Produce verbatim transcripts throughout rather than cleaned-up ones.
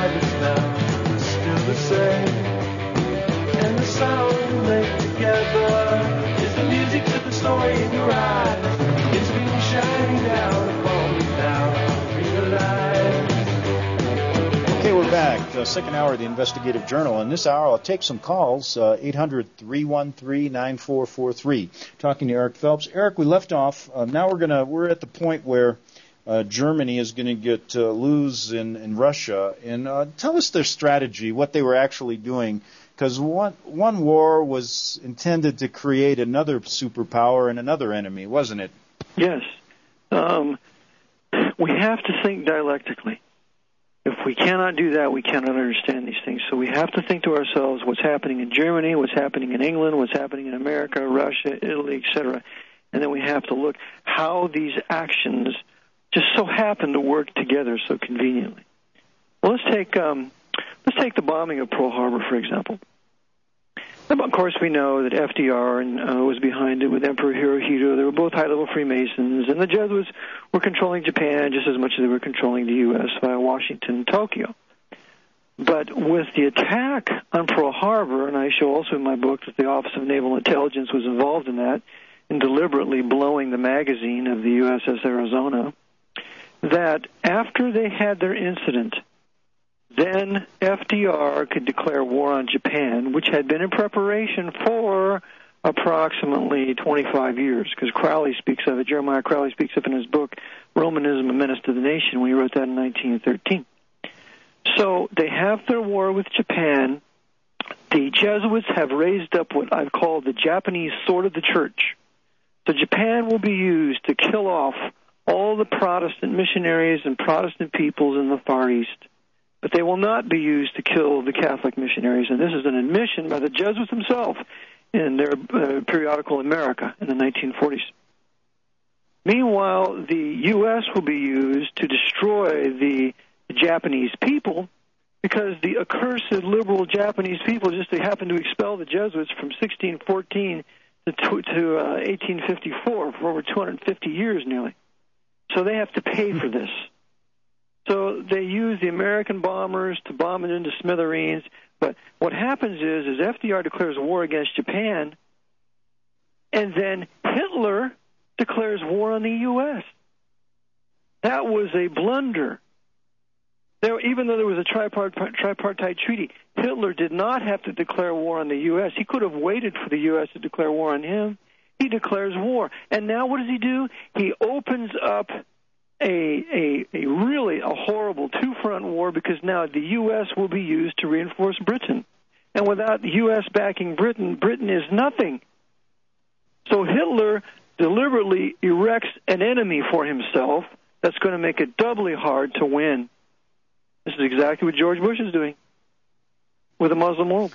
hide it now. It's still the same. And the sound we make together is the music to the story in your eyes. It's been shining down upon me now. Realize. Okay, we're back. Uh, second hour of the Investigative Journal. In this hour, I'll take some calls, uh, eight hundred, three one three, nine four four three. Talking to Eric Phelps. Eric, we left off. Uh, now we're gonna we're at the point where uh, Germany is going to get uh, lose in, in Russia. And uh, tell us their strategy, what they were actually doing. Because one, one war was intended to create another superpower and another enemy, wasn't it? Yes. Um, we have to think dialectically. If we cannot do that, we cannot understand these things. So we have to think to ourselves what's happening in Germany, what's happening in England, what's happening in America, Russia, Italy, et cetera. And then we have to look how these actions just so happen to work together so conveniently. Well, let's take um, let's take the bombing of Pearl Harbor, for example. Of course, we know that F D R and, uh, was behind it with Emperor Hirohito. They were both high-level Freemasons, and the Jesuits were controlling Japan just as much as they were controlling the U S via Washington and Tokyo. But with the attack on Pearl Harbor, and I show also in my book that the Office of Naval Intelligence was involved in that, in deliberately blowing the magazine of the U S S Arizona, that after they had their incident, then F D R could declare war on Japan, which had been in preparation for approximately twenty-five years, because Crowley speaks of it. Jeremiah Crowley speaks of it in his book, Romanism, A Menace to the Nation, when he wrote that in nineteen thirteen. So they have their war with Japan. The Jesuits have raised up what I've called the Japanese sword of the church. So Japan will be used to kill off all the Protestant missionaries and Protestant peoples in the Far East. But they will not be used to kill the Catholic missionaries. And this is an admission by the Jesuits themselves in their uh, periodical America in the nineteen forties. Meanwhile, the U S will be used to destroy the Japanese people, because the accursed liberal Japanese people just they happened to expel the Jesuits from sixteen fourteen to, to uh, eighteen fifty-four for over two hundred fifty years nearly. So they have to pay for this. So they use the American bombers to bomb it into smithereens. But what happens is, is F D R declares war against Japan, and then Hitler declares war on the U S. That was a blunder. There, even though there was a tripart- tripartite treaty, Hitler did not have to declare war on the U S. He could have waited for the U S to declare war on him. He declares war. And now what does he do? He opens up A, a a really a horrible two-front war, because now the U S will be used to reinforce Britain. And without the U S backing Britain, Britain is nothing. So Hitler deliberately erects an enemy for himself that's going to make it doubly hard to win. This is exactly what George Bush is doing with the Muslim world.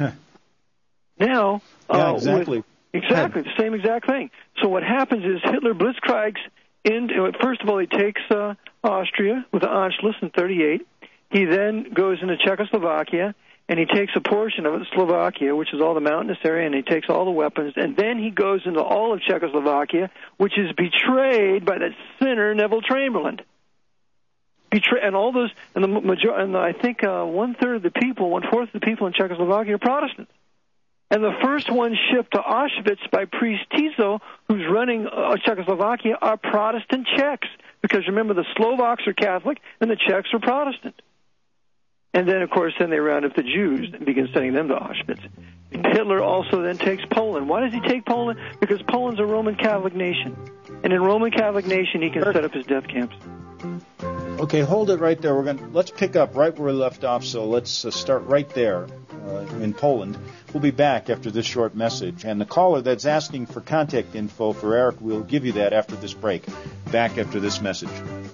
Now, yeah, uh, exactly. With, exactly, the same exact thing. So what happens is Hitler blitzkriegs. In, first of all, he takes uh, Austria with the Anschluss in thirty-eight. He then goes into Czechoslovakia, and he takes a portion of it, Slovakia, which is all the mountainous area, and he takes all the weapons. And then he goes into all of Czechoslovakia, which is betrayed by that sinner Neville Chamberlain. Betray, and all those, and the major, and the, I think uh, one third of the people, one fourth of the people in Czechoslovakia are Protestants. And the first one shipped to Auschwitz by priest Tiso, who's running uh, Czechoslovakia, are Protestant Czechs. Because remember, the Slovaks are Catholic and the Czechs are Protestant. And then, of course, then they round up the Jews and begin sending them to Auschwitz. Hitler also then takes Poland. Why does he take Poland? Because Poland's a Roman Catholic nation. And in Roman Catholic nation, he can set up his death camps. Okay, hold it right there. We're going let's pick up right where we left off. So let's uh, start right there uh, in Poland. We'll be back after this short message. And the caller that's asking for contact info for Eric, we'll give you that after this break. Back after this message.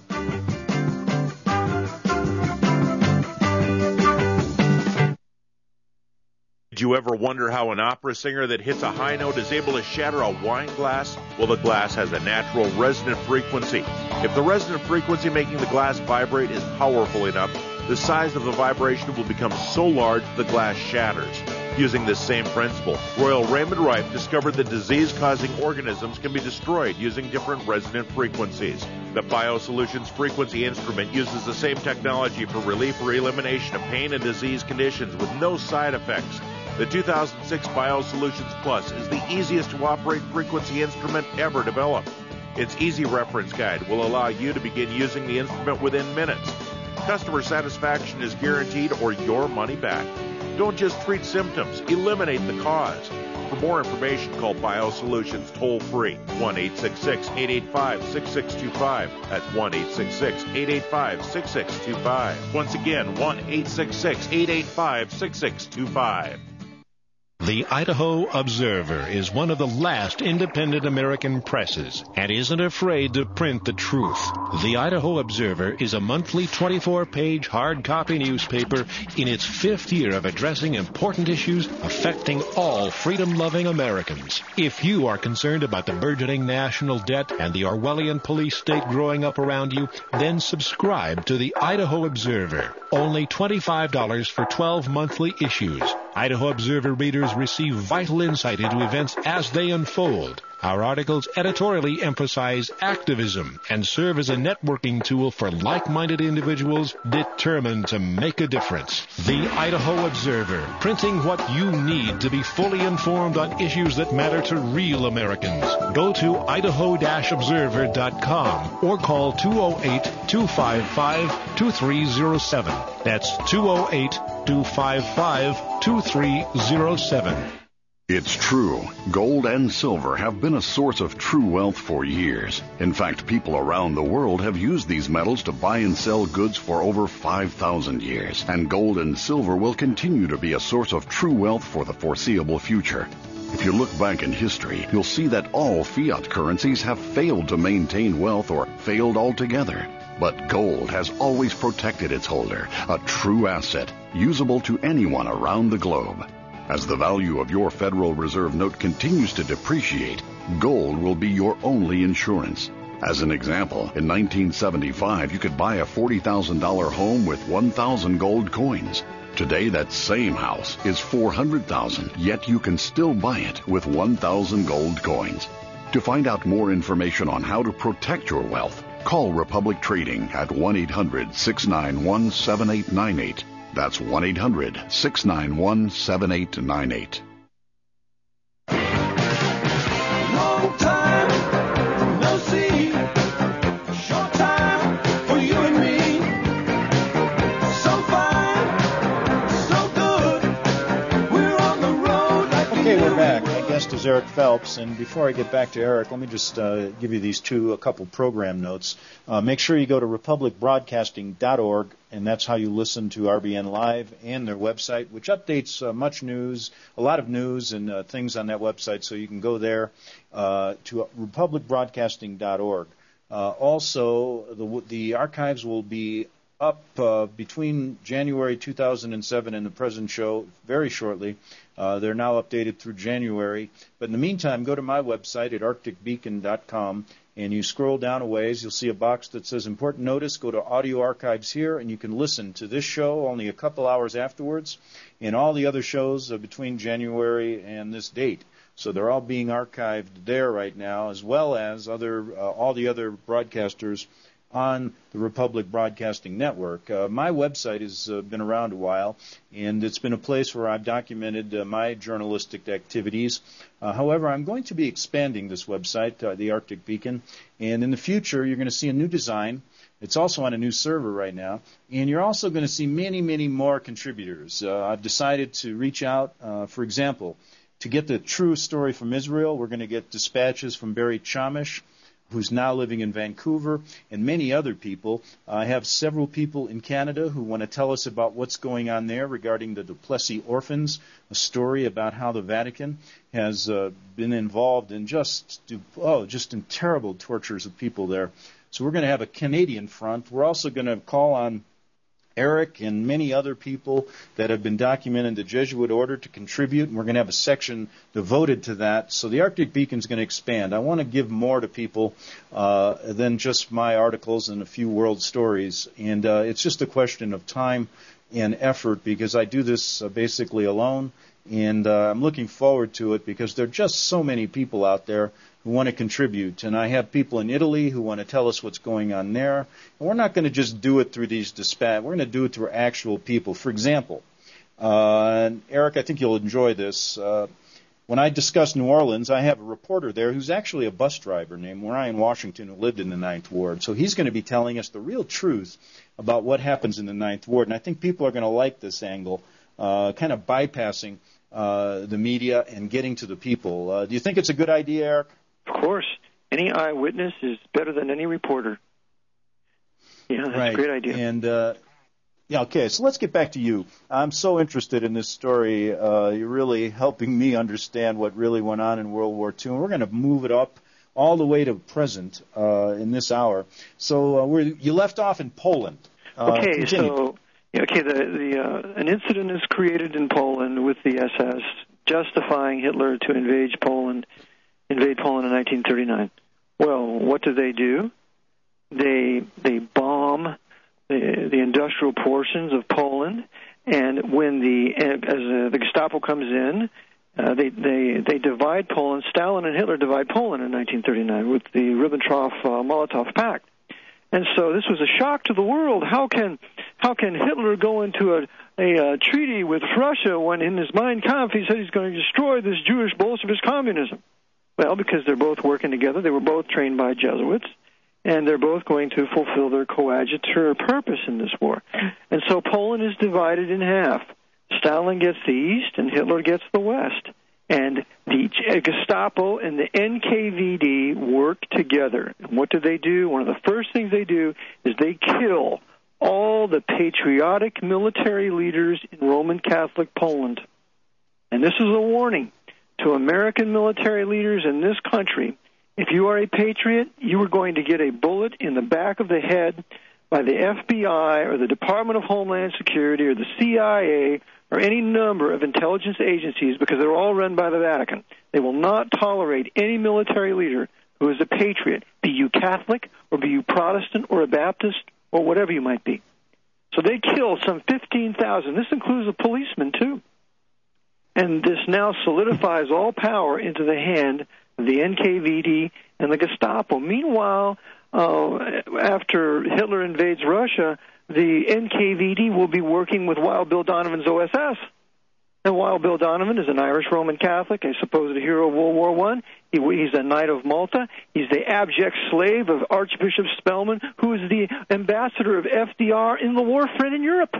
Did you ever wonder how an opera singer that hits a high note is able to shatter a wine glass? Well, the glass has a natural resonant frequency. If the resonant frequency making the glass vibrate is powerful enough, the size of the vibration will become so large the glass shatters. Using this same principle, Royal Raymond Rife discovered that disease-causing organisms can be destroyed using different resonant frequencies. The BioSolutions frequency instrument uses the same technology for relief or elimination of pain and disease conditions with no side effects. The two thousand six BioSolutions Plus is the easiest to operate frequency instrument ever developed. Its easy reference guide will allow you to begin using the instrument within minutes. Customer satisfaction is guaranteed or your money back. Don't just treat symptoms, eliminate the cause. For more information, call BioSolutions toll-free, one eight six six, eight eight five, six six two five. That's one eight six six, eight eight five, six six two five. Once again, one eight six six, eight eight five, six six two five. The Idaho Observer is one of the last independent American presses and isn't afraid to print the truth. The Idaho Observer is a monthly twenty-four page hard copy newspaper in its fifth year of addressing important issues affecting all freedom-loving Americans. If you are concerned about the burgeoning national debt and the Orwellian police state growing up around you, then subscribe to the Idaho Observer. Only twenty-five dollars for twelve monthly issues. Idaho Observer readers receive vital insight into events as they unfold. Our articles editorially emphasize activism and serve as a networking tool for like-minded individuals determined to make a difference. The Idaho Observer, printing what you need to be fully informed on issues that matter to real Americans. Go to idaho observer dot com or call two oh eight, two five five, two three oh seven. That's two oh eight, two five five, two three oh seven. It's true. Gold and silver have been a source of true wealth for years. In fact, people around the world have used these metals to buy and sell goods for over five thousand years. And gold and silver will continue to be a source of true wealth for the foreseeable future. If you look back in history, you'll see that all fiat currencies have failed to maintain wealth or failed altogether. But gold has always protected its holder, a true asset, usable to anyone around the globe. As the value of your Federal Reserve note continues to depreciate, gold will be your only insurance. As an example, in nineteen seventy-five, you could buy a forty thousand dollars home with one thousand gold coins. Today, that same house is four hundred thousand dollars, yet you can still buy it with one thousand gold coins. To find out more information on how to protect your wealth, call Republic Trading at one eight hundred, six nine one, seven eight nine eight. That's one eight hundred, six nine one, seven eight nine eight. Long time no see, short time for you and me. So fine, so good, we're on the road like we Okay, we're do. back. My guest is Eric Phelps, and before I get back to Eric, let me just uh, give you these two, a couple program notes. Uh, make sure you go to republic broadcasting dot org, and that's how you listen to R B N Live and their website, which updates uh, much news, a lot of news and uh, things on that website, so you can go there uh, to republic broadcasting dot org. Uh, also, the, the archives will be up uh, between January two thousand seven and the present show very shortly. Uh, they're now updated through January. But in the meantime, go to my website at arctic beacon dot com, and you scroll down a ways. You'll see a box that says Important Notice. Go to Audio Archives here, and you can listen to this show only a couple hours afterwards, and all the other shows uh, between January and this date. So they're all being archived there right now, as well as other uh, all the other broadcasters on the Republic Broadcasting Network. Uh, my website has uh, been around a while, and it's been a place where I've documented uh, my journalistic activities. Uh, however, I'm going to be expanding this website, uh, the Arctic Beacon, and in the future you're going to see a new design. It's also on a new server right now, and you're also going to see many, many more contributors. Uh, I've decided to reach out, uh, for example, to get the true story from Israel. We're going to get dispatches from Barry Chamish, who's now living in Vancouver, and many other people. I have several people in Canada who want to tell us about what's going on there regarding the Duplessis orphans, a story about how the Vatican has uh, been involved in just, oh, just in terrible tortures of people there. So we're going to have a Canadian front. We're also going to call on Eric and many other people that have been documenting the Jesuit order to contribute, and we're going to have a section devoted to that. So the Arctic Beacon is going to expand. I want to give more to people uh, than just my articles and a few world stories, and uh, it's just a question of time and effort because I do this uh, basically alone, And uh, I'm looking forward to it because there are just so many people out there who want to contribute. And I have people in Italy who want to tell us what's going on there. And we're not going to just do it through these dispatch. We're going to do it through actual people. For example, uh, and Eric, I think you'll enjoy this. Uh, when I discuss New Orleans, I have a reporter there who's actually a bus driver named Ryan Washington who lived in the Ninth Ward. So he's going to be telling us the real truth about what happens in the Ninth Ward. And I think people are going to like this angle, uh, kind of bypassing uh, the media and getting to the people. Uh, do you think it's a good idea, Eric? Of course. Any eyewitness is better than any reporter. Yeah, that's right. a great idea. And, uh, yeah, okay, so let's get back to you. I'm so interested in this story. Uh, you're really helping me understand what really went on in World War Two. And we're going to move it up all the way to present uh, in this hour. So uh, we're, you left off in Poland. Uh, okay, continue. so yeah, okay, the, the uh, an incident is created in Poland with the S S justifying Hitler to invade Poland, invade Poland in nineteen thirty-nine. Well, what do they do? They they bomb the, the industrial portions of Poland, and when the as uh, the Gestapo comes in, uh, they they they divide Poland. Stalin and Hitler divide Poland in nineteen thirty-nine with the Ribbentrop-Molotov Pact. And so this was a shock to the world. How can how can Hitler go into a, a, a treaty with Russia when in his Mein Kampf he said he's going to destroy this Jewish Bolshevist communism? Well, because they're both working together. They were both trained by Jesuits, and they're both going to fulfill their coadjutor purpose in this war. And so Poland is divided in half. Stalin gets the east, and Hitler gets the west. And the Gestapo and the N K V D work together. And what do they do? One of the first things they do is they kill all the patriotic military leaders in Roman Catholic Poland. And this is a warning to American military leaders in this country. If you are a patriot, you are going to get a bullet in the back of the head by the F B I or the Department of Homeland Security or the C I A or any number of intelligence agencies, because they're all run by the Vatican. They will not tolerate any military leader who is a patriot, be you Catholic or be you Protestant or a Baptist or whatever you might be. So they kill some fifteen thousand. This includes a policeman, too. And this now solidifies all power into the hand of the N K V D and the Gestapo. Meanwhile, uh, after Hitler invades Russia, the N K V D will be working with Wild Bill Donovan's O S S. And Wild Bill Donovan is an Irish Roman Catholic, a supposed hero of World War One. He, he's a Knight of Malta. He's the abject slave of Archbishop Spellman, who is the ambassador of F D R in the war front in Europe.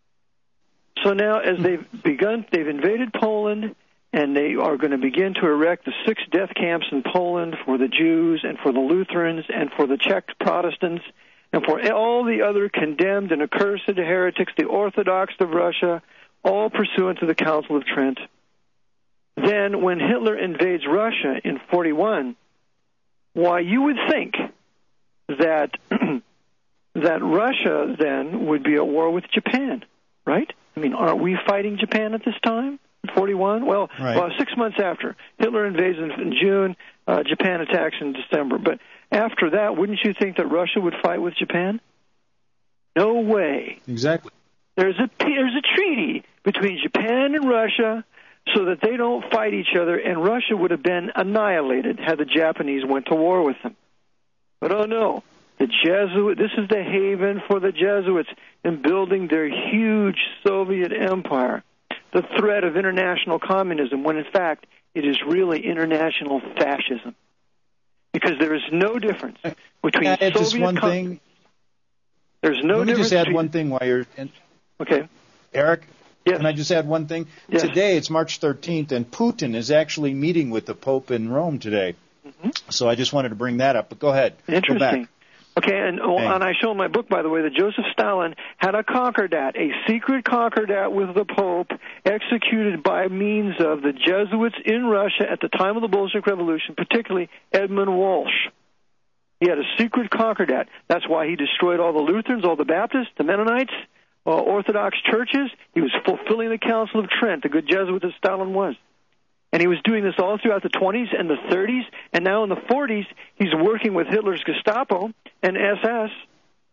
So now, as they've begun, they've invaded Poland, and they are going to begin to erect the six death camps in Poland for the Jews and for the Lutherans and for the Czech Protestants and for all the other condemned and accursed heretics, the Orthodox of Russia, all pursuant to the Council of Trent. Then, when Hitler invades Russia in forty-one, why, you would think that that Russia then would be at war with Japan, right? I mean, aren't we fighting Japan at this time? forty-one? Well, right. well, six months after. Hitler invades in, in June, uh, Japan attacks in December. But after that, wouldn't you think that Russia would fight with Japan? No way. Exactly. There's a, there's a treaty between Japan and Russia so that they don't fight each other, and Russia would have been annihilated had the Japanese went to war with them. But oh no. The Jesuit, this is the haven for the Jesuits in building their huge Soviet empire. The threat of international communism, when in fact it is really international fascism. Because there is no difference between Can I add Soviet just one com- thing? There's no Let me difference just add between... one thing while you're... In... Okay. Eric? Yes. Can I just add one thing? Yes. Today, it's March thirteenth, and Putin is actually meeting with the Pope in Rome today. Mm-hmm. So I just wanted to bring that up, but go ahead. Interesting. Go back. Okay, and, oh, and I show in my book, by the way, that Joseph Stalin had a concordat, a secret concordat with the Pope, executed by means of the Jesuits in Russia at the time of the Bolshevik Revolution, particularly Edmund Walsh. He had a secret concordat. That's why he destroyed all the Lutherans, all the Baptists, the Mennonites, uh, Orthodox churches. He was fulfilling the Council of Trent, the good Jesuit that Stalin was. And he was doing this all throughout the twenties and the thirties, and now in the forties, he's working with Hitler's Gestapo and S S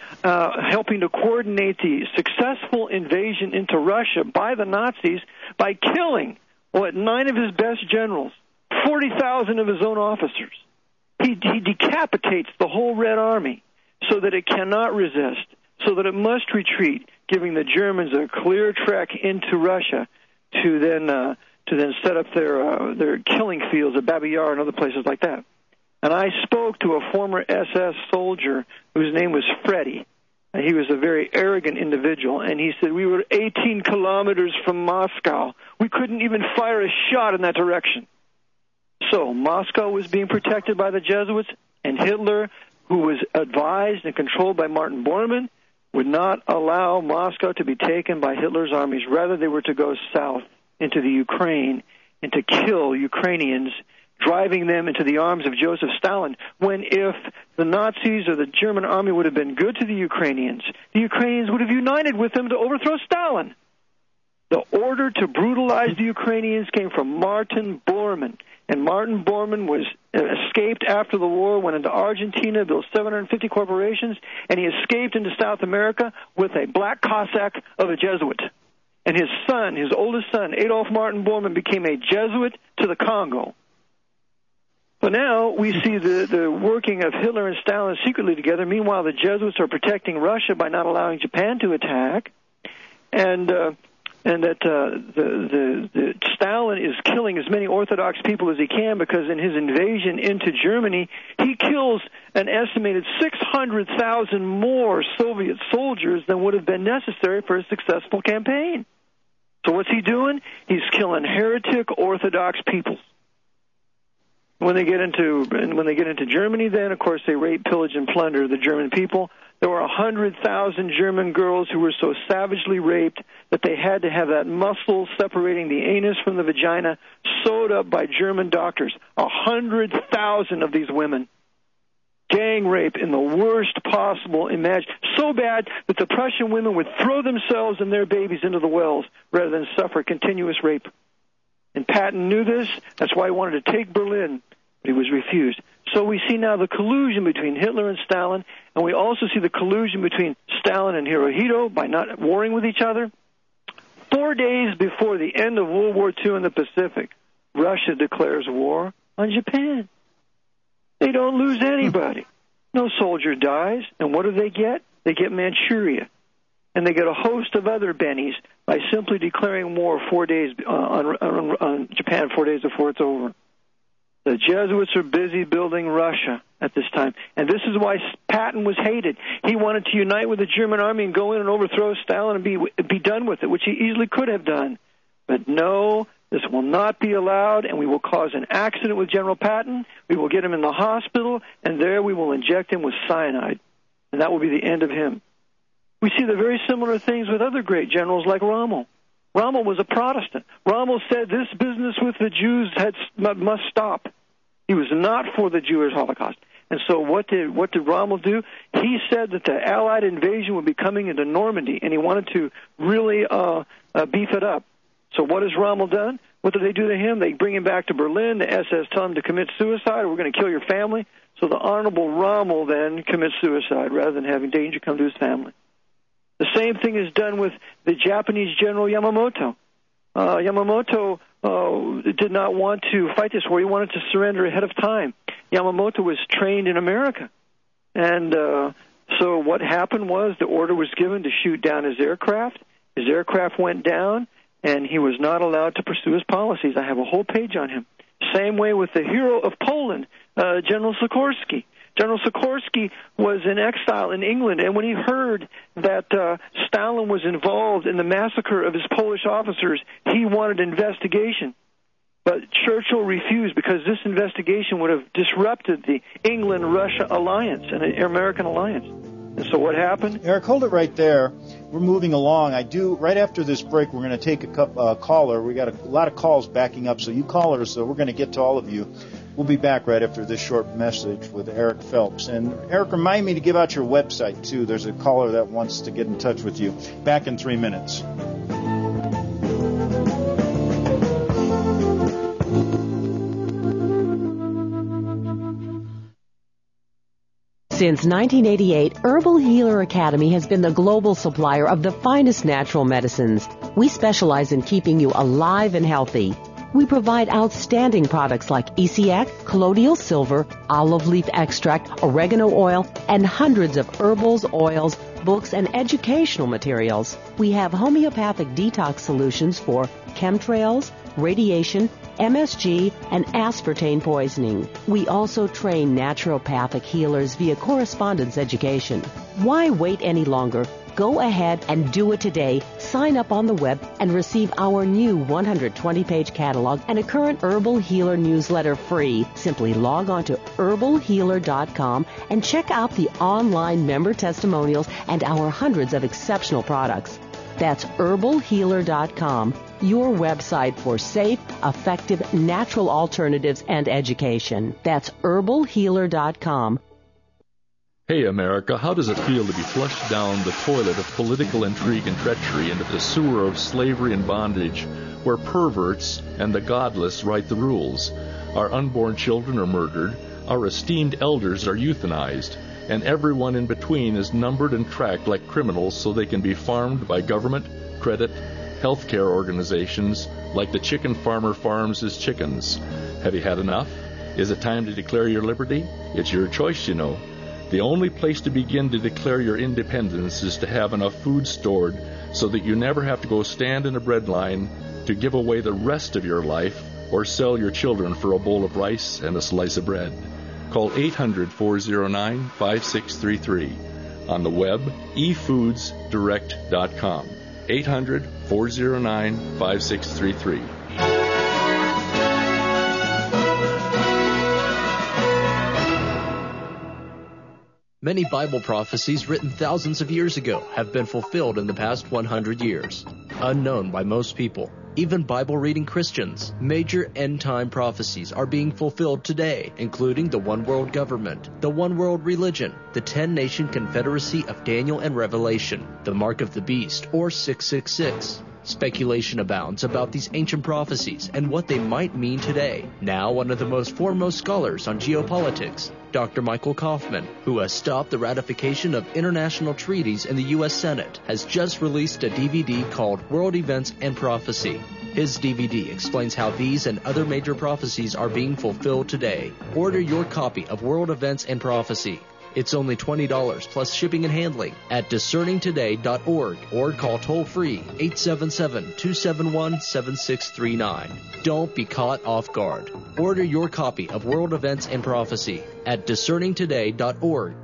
uh, helping to coordinate the successful invasion into Russia by the Nazis by killing, what, nine of his best generals, forty thousand of his own officers. He, he decapitates the whole Red Army so that it cannot resist, so that it must retreat, giving the Germans a clear trek into Russia to then uh, to then set up their uh, their killing fields at Babi Yar and other places like that. And I spoke to a former S S soldier whose name was Freddie. And he was a very arrogant individual, and he said, we were eighteen kilometers from Moscow. We couldn't even fire a shot in that direction. So Moscow was being protected by the Jesuits, and Hitler, who was advised and controlled by Martin Bormann, would not allow Moscow to be taken by Hitler's armies. Rather, they were to go south into the Ukraine and to kill Ukrainians, driving them into the arms of Joseph Stalin, when if the Nazis or the German army would have been good to the Ukrainians, the Ukrainians would have united with them to overthrow Stalin. The order to brutalize the Ukrainians came from Martin Bormann, and Martin Bormann was uh, escaped after the war, went into Argentina, built seven hundred fifty corporations, and he escaped into South America with a black Cossack of a Jesuit. And his son, his oldest son, Adolf Martin Bormann, became a Jesuit to the Congo. So now we see the, the working of Hitler and Stalin secretly together. Meanwhile, the Jesuits are protecting Russia by not allowing Japan to attack, and uh, and that uh, the, the, the Stalin is killing as many Orthodox people as he can, because in his invasion into Germany, he kills an estimated six hundred thousand more Soviet soldiers than would have been necessary for a successful campaign. So what's he doing? He's killing heretic Orthodox peoples. When they get into when they get into Germany, then of course they rape, pillage, and plunder the German people. There were a hundred thousand German girls who were so savagely raped that they had to have that muscle separating the anus from the vagina sewed up by German doctors. A hundred thousand of these women, gang rape in the worst possible imagine. So bad that the Prussian women would throw themselves and their babies into the wells rather than suffer continuous rape. And Patton knew this. That's why he wanted to take Berlin, but he was refused. So we see now the collusion between Hitler and Stalin, and we also see the collusion between Stalin and Hirohito by not warring with each other. Four days before the end of World War Two in the Pacific, Russia declares war on Japan. They don't lose anybody. No soldier dies. And what do they get? They get Manchuria. And they get a host of other bennies by simply declaring war four days uh, on, on, on Japan four days before it's over. The Jesuits are busy building Russia at this time. And this is why Patton was hated. He wanted to unite with the German army and go in and overthrow Stalin and be, be done with it, which he easily could have done. But no, this will not be allowed, and we will cause an accident with General Patton. We will get him in the hospital, and there we will inject him with cyanide. And that will be the end of him. We see the very similar things with other great generals like Rommel. Rommel was a Protestant. Rommel said this business with the Jews had, must stop. He was not for the Jewish Holocaust. And so what did what did Rommel do? He said that the Allied invasion would be coming into Normandy, and he wanted to really uh, uh, beef it up. So what has Rommel done? What do they do to him? They bring him back to Berlin. The S S tell him to commit suicide, or we're going to kill your family. So the Honorable Rommel then commits suicide rather than having danger come to his family. The same thing is done with the Japanese General Yamamoto. Uh, Yamamoto uh, did not want to fight this war. He wanted to surrender ahead of time. Yamamoto was trained in America. And uh, so what happened was the order was given to shoot down his aircraft. His aircraft went down, and he was not allowed to pursue his policies. I have a whole page on him. Same way with the hero of Poland, uh, General Sikorsky. General Sikorsky was in exile in England, and when he heard that uh, Stalin was involved in the massacre of his Polish officers, he wanted investigation. But Churchill refused, because this investigation would have disrupted the England-Russia alliance and the American alliance. And so what happened? Eric, hold it right there. We're moving along. I do, right after this break, we're going to take a cup, uh, caller. We got a, a lot of calls backing up, so you callers, so we're going to get to all of you. We'll be back right after this short message with Eric Phelps. And Eric, remind me to give out your website, too. There's a caller that wants to get in touch with you. Back in three minutes. Since nineteen eighty-eight, Herbal Healer Academy has been the global supplier of the finest natural medicines. We specialize in keeping you alive and healthy. We provide outstanding products like Essiac, colloidal silver, olive leaf extract, oregano oil, and hundreds of herbals, oils, books, and educational materials. We have homeopathic detox solutions for chemtrails, radiation, M S G, and aspartame poisoning. We also train naturopathic healers via correspondence education. Why wait any longer? Go ahead and do it today. Sign up on the web and receive our new one hundred twenty page catalog and a current Herbal Healer newsletter free. Simply log on to herbal healer dot com and check out the online member testimonials and our hundreds of exceptional products. That's herbal healer dot com, your website for safe, effective, natural alternatives and education. That's herbal healer dot com. Hey, America, how does it feel to be flushed down the toilet of political intrigue and treachery into the sewer of slavery and bondage, where perverts and the godless write the rules? Our unborn children are murdered, our esteemed elders are euthanized, and everyone in between is numbered and tracked like criminals so they can be farmed by government, credit, healthcare organizations like the chicken farmer farms his chickens. Have you had enough? Is it time to declare your liberty? It's your choice, you know. The only place to begin to declare your independence is to have enough food stored so that you never have to go stand in a bread line to give away the rest of your life or sell your children for a bowl of rice and a slice of bread. Call eight hundred, four oh nine, five six three three. On the web, e foods direct dot com. eight hundred, four oh nine, five six three three. Many Bible prophecies written thousands of years ago have been fulfilled in the past one hundred years. Unknown by most people, even Bible-reading Christians, major end-time prophecies are being fulfilled today, including the One World Government, the One World Religion, the Ten-Nation Confederacy of Daniel and Revelation, the Mark of the Beast, or six six six. Speculation abounds about these ancient prophecies and what they might mean today. Now, one of the most foremost scholars on geopolitics, Doctor Michael Kaufman, who has stopped the ratification of international treaties in the U S Senate, has just released a D V D called World Events and Prophecy. His D V D explains how these and other major prophecies are being fulfilled today. Order your copy of World Events and Prophecy. It's only twenty dollars plus shipping and handling at discerning today dot org or call toll-free eight seven seven, two seven one, seven six three nine. Don't be caught off guard. Order your copy of World Events and Prophecy at discerning today dot org.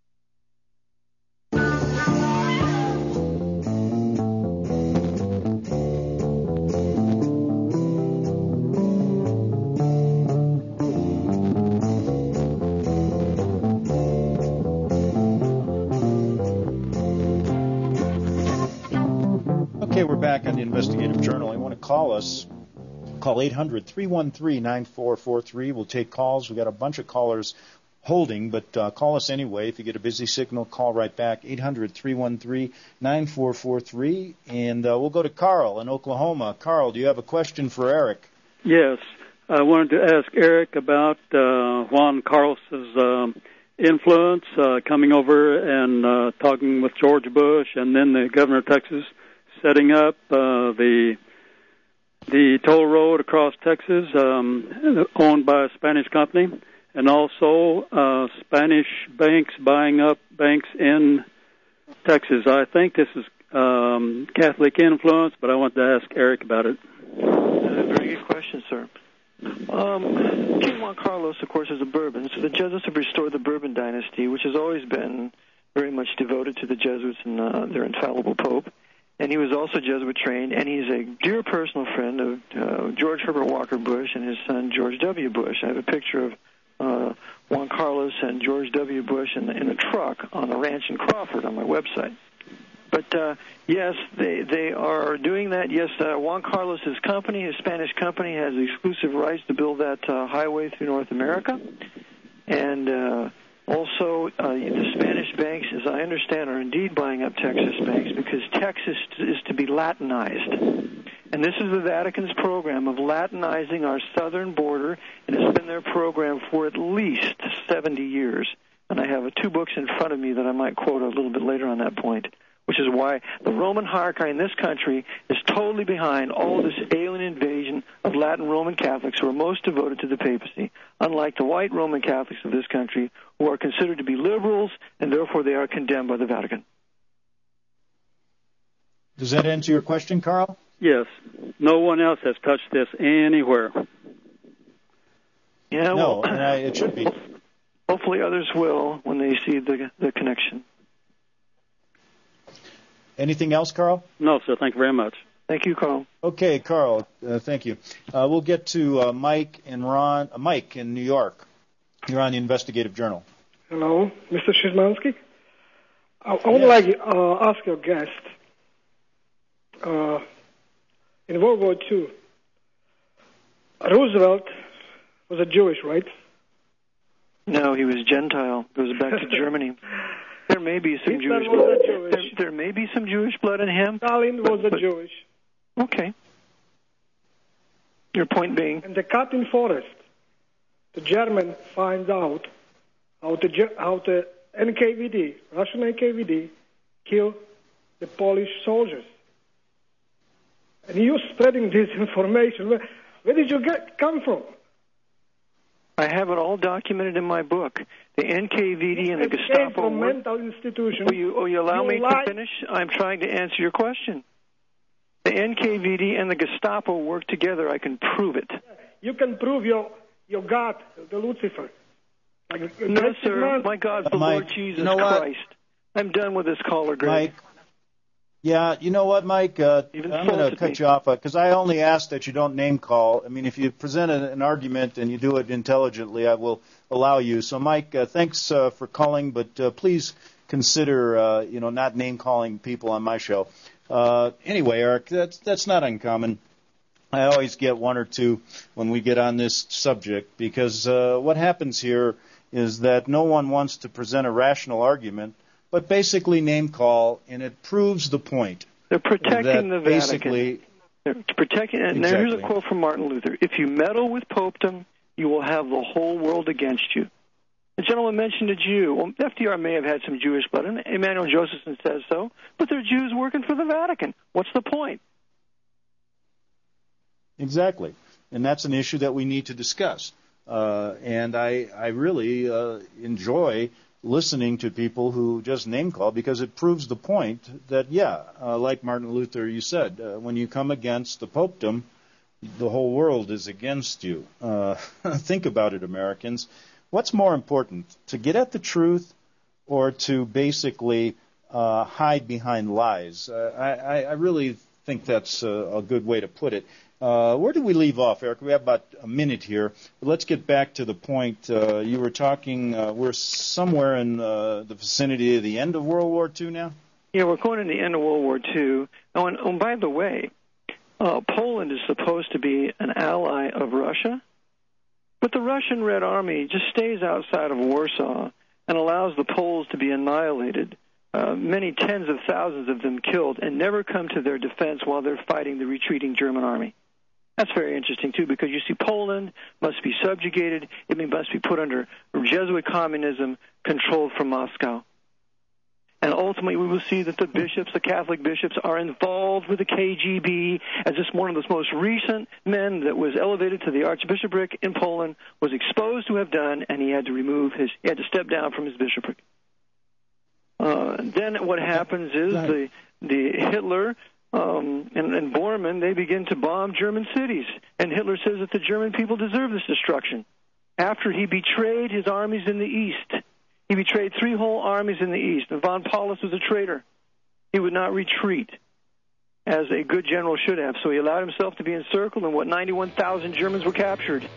Back on the Investigative Journal. You want to call us, call eight hundred, three one three, nine four four three. We'll take calls. We've got a bunch of callers holding, but uh, call us anyway. If you get a busy signal, call right back, eight hundred, three one three, nine four four three. And uh, we'll go to Carl in Oklahoma. Carl, do you have a question for Eric? Yes. I wanted to ask Eric about uh, Juan Carlos's um, influence uh, coming over and uh, talking with George Bush and then the governor of Texas, setting up uh, the the toll road across Texas, um, owned by a Spanish company, and also uh, Spanish banks buying up banks in Texas. I think this is um, Catholic influence, but I want to ask Eric about it. Uh, very good question, sir. Um, King Juan Carlos, of course, is a Bourbon. So the Jesuits have restored the Bourbon dynasty, which has always been very much devoted to the Jesuits and uh, their infallible Pope. And he was also Jesuit trained, and he's a dear personal friend of uh, George Herbert Walker Bush and his son George W. Bush. I have a picture of uh, Juan Carlos and George W. Bush in, the, in a truck on a ranch in Crawford on my website. But uh, yes, they they are doing that. Yes, uh, Juan Carlos's company, his Spanish company, has exclusive rights to build that uh, highway through North America, and uh, also uh, the Spanish banks, as I understand, are indeed buying up Texas banks because Texas is to be Latinized. And this is the Vatican's program of Latinizing our southern border, and it's been their program for at least seventy years. And I have two books in front of me that I might quote a little bit later on that point, which is why the Roman hierarchy in this country is totally behind all this alien invasion of Latin Roman Catholics who are most devoted to the papacy, unlike the white Roman Catholics of this country who are considered to be liberals, and therefore they are condemned by the Vatican. Does that answer your question, Carl? Yes. No one else has touched this anywhere. Yeah, no, well, and I, it should be. Hopefully others will when they see the the connection. Anything else, Carl? No, sir. Thank you very much. Thank you, Carl. Okay, Carl. Uh, thank you. Uh, we'll get to uh, Mike and Ron. Uh, Mike in New York. You're on the Investigative Journal. Hello, Mister Szymanski. I, I would yes. like to uh, ask your guest. Uh, in World War Two, Roosevelt was a Jewish, right? No, he was Gentile. Goes back to Germany. There may be some Hitler Jewish was blood. a Jewish. There, there may be some Jewish blood in him. Stalin but, was a but, Jewish. Okay. Your point being? In the Katyn forest, the German finds out how the how the N K V D, Russian N K V D, killed the Polish soldiers. And you spreading this information. Where, where did you get come from? I have it all documented in my book. The N K V D and the Escape Gestapo. from Were, mental institution. will you, will you allow you me lie. to finish? I'm trying to answer your question. The N K V D and the Gestapo work together. I can prove it. You can prove your your God, the Lucifer. Like, no, sir. Man. My God's the Mike, Lord Jesus you know Christ. I'm done with this caller, Greg. Mike. Yeah, you know what, Mike? Uh, I'm going to cut me. you off because I only ask that you don't name call. I mean, if you present an, an argument and you do it intelligently, I will allow you. So, Mike, uh, thanks uh, for calling, but uh, please consider, uh, you know, not name calling people on my show. Uh, anyway, Eric, that's that's not uncommon. I always get one or two when we get on this subject because uh, what happens here is that no one wants to present a rational argument, but basically name call, and it proves the point. They're protecting the Vatican. Basically, They're protecting. And exactly. Here's a quote from Martin Luther: "If you meddle with popedom, you will have the whole world against you." The gentleman mentioned a Jew. Well, F D R may have had some Jewish blood, and Emmanuel Josephson says so, but they're Jews working for the Vatican. What's the point? Exactly, and that's an issue that we need to discuss. Uh, and I, I really uh, enjoy listening to people who just name call because it proves the point that, yeah, uh, like Martin Luther, you said, uh, when you come against the popedom, the whole world is against you. Uh, think about it, Americans. What's more important, to get at the truth or to basically uh, hide behind lies? Uh, I, I really think that's a, a good way to put it. Uh, where did we leave off, Eric? We have about a minute here. But let's get back to the point. Uh, you were talking, uh, we're somewhere in uh, the vicinity of the end of World War Two now? Yeah, we're going to the end of World War Two. Oh, and, oh, by the way, uh, Poland is supposed to be an ally of Russia, but the Russian Red Army just stays outside of Warsaw and allows the Poles to be annihilated. Uh, many tens of thousands of them killed, and never come to their defense while they're fighting the retreating German army. That's very interesting, too, because you see Poland must be subjugated. It must be put under Jesuit communism controlled from Moscow. And ultimately we will see that the bishops, the Catholic bishops, are involved with the K G B, as this one of the most recent men that was elevated to the archbishopric in Poland was exposed to have done, and he had to remove his, he had to step down from his bishopric. Uh, then what happens is the, the Hitler... Um, and, and Bormann, they begin to bomb German cities. And Hitler says that the German people deserve this destruction. After he betrayed his armies in the East, he betrayed three whole armies in the East. And von Paulus was a traitor. He would not retreat, as a good general should have. So he allowed himself to be encircled, and what, ninety-one thousand Germans were captured.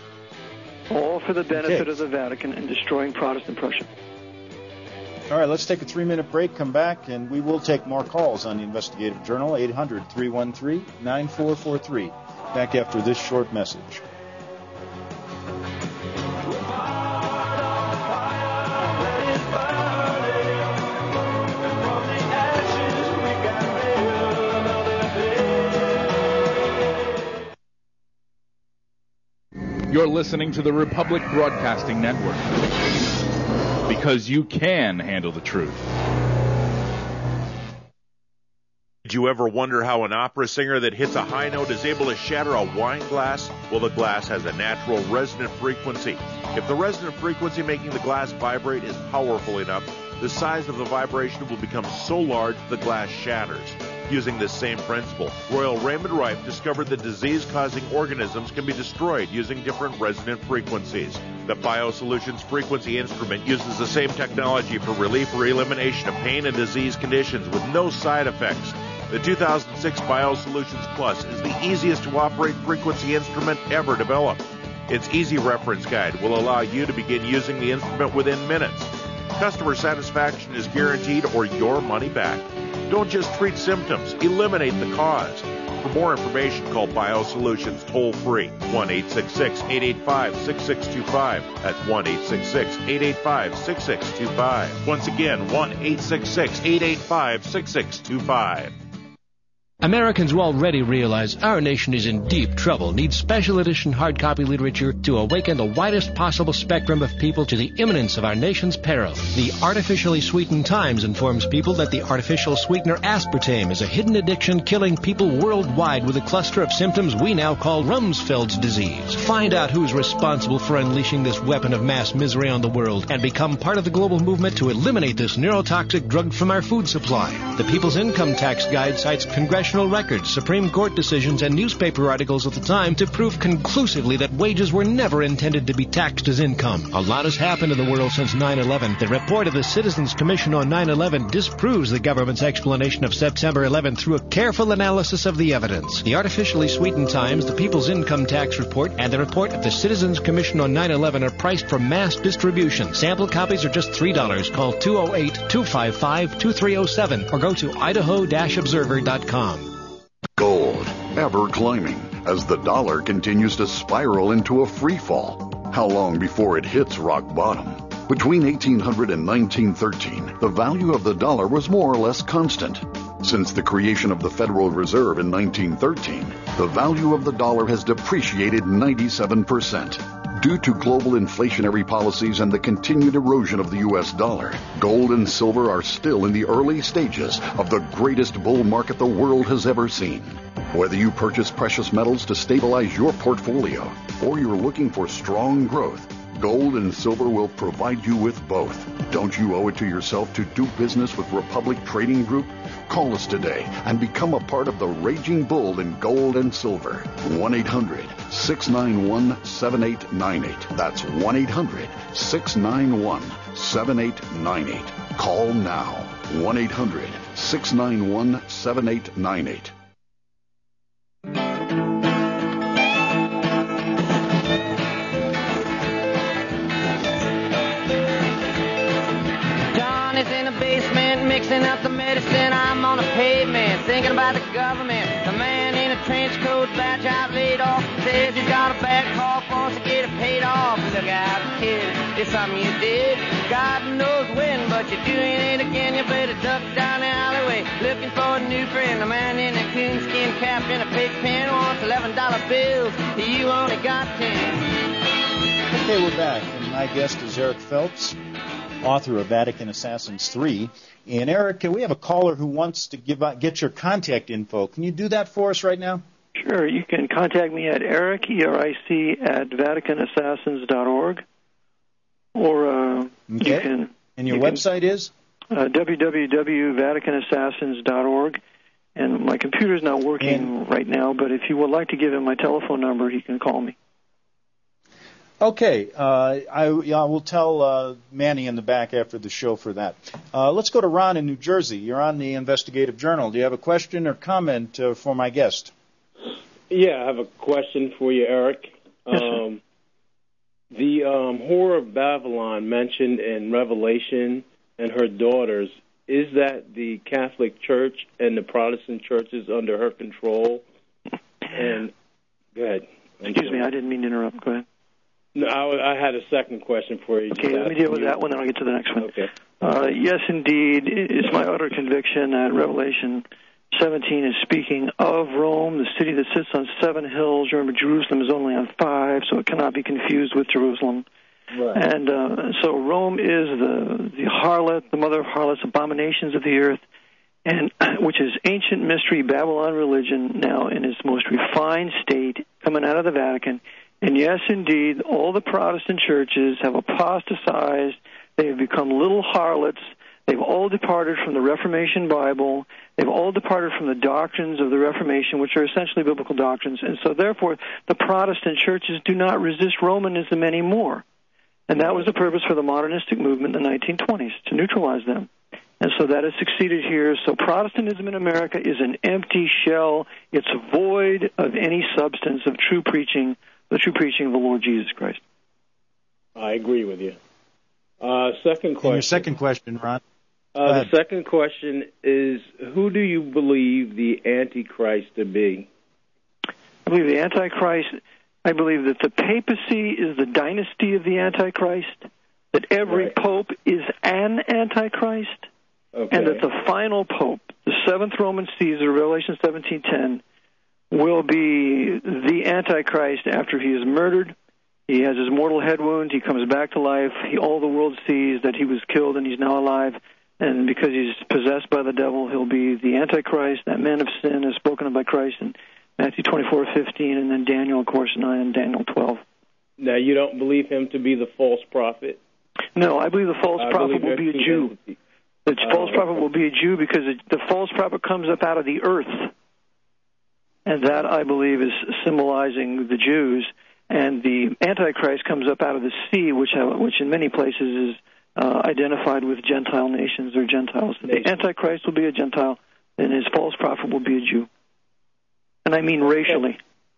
All for the benefit okay. of the Vatican and destroying Protestant Prussia. All right, let's take a three-minute break, come back, and we will take more calls on the Investigative Journal, eight hundred, three one three, nine four four three. Back after this short message. You're listening to the Republic Broadcasting Network. because you can handle the truth. Did you ever wonder how an opera singer that hits a high note is able to shatter a wine glass? Well, the glass has a natural resonant frequency. If the resonant frequency making the glass vibrate is powerful enough, the size of the vibration will become so large the glass shatters. Using this same principle, Royal Raymond Rife discovered that disease-causing organisms can be destroyed using different resonant frequencies. The BioSolutions frequency instrument uses the same technology for relief or elimination of pain and disease conditions with no side effects. The two thousand six BioSolutions Plus is the easiest to operate frequency instrument ever developed. Its easy reference guide will allow you to begin using the instrument within minutes. Customer satisfaction is guaranteed or your money back. Don't just treat symptoms, eliminate the cause. For more information, call BioSolutions toll-free, one eight six six, eight eight five, six six two five. That's one eight six six, eight eight five, six six two five. Once again, one eight six six, eight eight five, six six two five. Americans will already realize our nation is in deep trouble, needs special edition hard copy literature to awaken the widest possible spectrum of people to the imminence of our nation's peril. The Artificially Sweetened Times informs people that the artificial sweetener aspartame is a hidden addiction killing people worldwide with a cluster of symptoms we now call Rumsfeld's disease. Find out who's responsible for unleashing this weapon of mass misery on the world and become part of the global movement to eliminate this neurotoxic drug from our food supply. The People's Income Tax Guide cites congressional records, Supreme Court decisions, and newspaper articles of the time to prove conclusively that wages were never intended to be taxed as income. A lot has happened in the world since nine eleven. The report of the Citizens Commission on nine eleven disproves the government's explanation of September eleventh through a careful analysis of the evidence. The Artificially Sweetened Times, the People's Income Tax Report, and the report of the Citizens Commission on nine eleven are priced for mass distribution. Sample copies are just three dollars. Call two oh eight, two five five, two three oh seven or go to idaho dash observer dot com. Gold, ever climbing, as the dollar continues to spiral into a free fall. How long before it hits rock bottom? Between eighteen hundred and nineteen thirteen, the value of the dollar was more or less constant. Since the creation of the Federal Reserve in nineteen thirteen, the value of the dollar has depreciated ninety-seven percent. Due to global inflationary policies and the continued erosion of the U S dollar, gold and silver are still in the early stages of the greatest bull market the world has ever seen. Whether you purchase precious metals to stabilize your portfolio or you're looking for strong growth, gold and silver will provide you with both. Don't you owe it to yourself to do business with Republic Trading Group? Call us today and become a part of the raging bull in gold and silver. one eight hundred, six nine one, seven eight nine eight. That's one eight hundred, six nine one, seven eight nine eight. Call now. one eight hundred, six nine one, seven eight nine eight. Mixing up the medicine, I'm on the pavement, thinking about the government. The man in a trench coat, badge out laid off, says he's got a bad cough, wants to get it paid off. Look out, kid, it's something you did. God knows when, but you're doing it again. You better duck down the alleyway, looking for a new friend. The man in a coonskin cap and a pig pen wants eleven dollar bills. You only got ten. Okay, we're back, and my guest is Eric Phelps, author of Vatican Assassins three. And Eric, we have a caller who wants to give out, get your contact info. Can you do that for us right now? Sure. You can contact me at Eric, E R I C, at Vatican Assassins dot org. Or uh, okay. you can... And your you website can, is? Uh, w w w dot vatican assassins dot org. And my computer's not working and, right now, but if you would like to give him my telephone number, he can call me. Okay, uh, I, I will tell uh, Manny in the back after the show for that. Uh, let's go to Ron in New Jersey. You're on the Investigative Journal. Do you have a question or comment uh, for my guest? Yeah, I have a question for you, Eric. Yes, um, the um, Whore of Babylon mentioned in Revelation and her daughters, is that the Catholic Church and the Protestant churches under her control? And go ahead. Excuse me, I didn't mean to interrupt. Go ahead. No, I, I had a second question for you. Okay, let me deal with that one, then I'll get to the next one. Okay. Uh, yes, indeed, it's my utter conviction that Revelation seventeen is speaking of Rome, the city that sits on seven hills. Remember, Jerusalem is only on five, so it cannot be confused with Jerusalem. Right. And uh, so Rome is the, the harlot, the mother of harlots, abominations of the earth, and which is ancient mystery Babylon religion now in its most refined state coming out of the Vatican. And yes, indeed, all the Protestant churches have apostatized. They have become little harlots. They've all departed from the Reformation Bible. They've all departed from the doctrines of the Reformation, which are essentially biblical doctrines. And so, therefore, the Protestant churches do not resist Romanism anymore. And that was the purpose for the modernistic movement in the nineteen twenties, to neutralize them. And so that has succeeded here. So Protestantism in America is an empty shell. It's void of any substance of true preaching, the true preaching of the Lord Jesus Christ. I agree with you. Uh, second question. And your second question, Ron. Uh, the second question is, who do you believe the Antichrist to be? I believe the Antichrist, I believe that the papacy is the dynasty of the Antichrist, that every right. pope is an Antichrist, okay. and that the final pope, the seventh Roman Caesar, Revelation seventeen ten, will be the Antichrist after he is murdered. He has his mortal head wound. He comes back to life. He, all the world sees that he was killed and he's now alive. And because he's possessed by the devil, he'll be the Antichrist. That man of sin is spoken of by Christ in Matthew twenty-four fifteen, and then Daniel, of course, nine, and Daniel twelve. Now, you don't believe him to be the false prophet? No, I believe the false I prophet will be a Jew. The uh, false prophet will be a Jew because it, the false prophet comes up out of the earth. And that, I believe, is symbolizing the Jews. And the Antichrist comes up out of the sea, which, which in many places is uh, identified with Gentile nations or Gentiles. So the Antichrist will be a Gentile, and his false prophet will be a Jew. And I mean racially.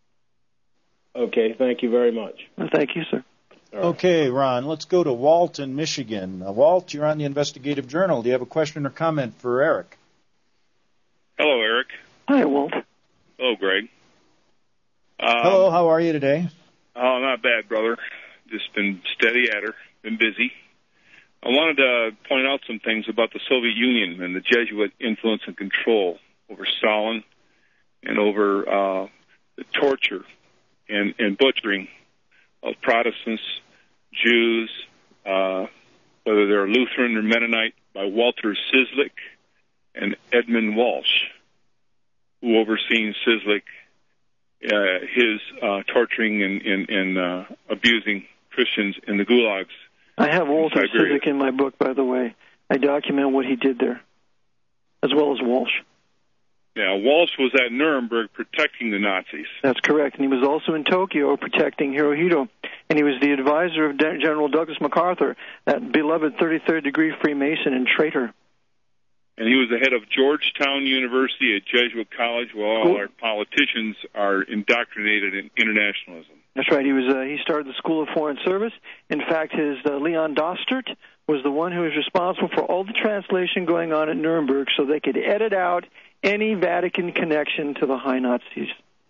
Okay, thank you very much. Thank you, sir. Right. Okay, Ron, let's go to Walt in Michigan. Uh, Walt, you're on the Investigative Journal. Do you have a question or comment for Eric? Hello, Eric. Hi, Walt. Hello, Greg. Um, Hello, how are you today? Oh, not bad, brother. Just been steady at her, been busy. I wanted to point out some things about the Soviet Union and the Jesuit influence and control over Stalin and over uh, the torture and, and butchering of Protestants, Jews, uh, whether they're Lutheran or Mennonite, by Walter Cieslik and Edmund Walsh, who overseen Cieslik, uh, his uh, torturing and, and, and uh, abusing Christians in the gulags. I have Walter Cieslik in my book, by the way. I document what he did there, as well as Walsh. Yeah, Walsh was at Nuremberg protecting the Nazis. That's correct, and he was also in Tokyo protecting Hirohito, and he was the advisor of General Douglas MacArthur, that beloved thirty-third degree Freemason and traitor. And he was the head of Georgetown University, a Jesuit college, where all our politicians are indoctrinated in internationalism. That's right. He was. Uh, he started the School of Foreign Service. In fact, his uh, Leon Dostert was the one who was responsible for all the translation going on at Nuremberg, so they could edit out any Vatican connection to the High Nazis.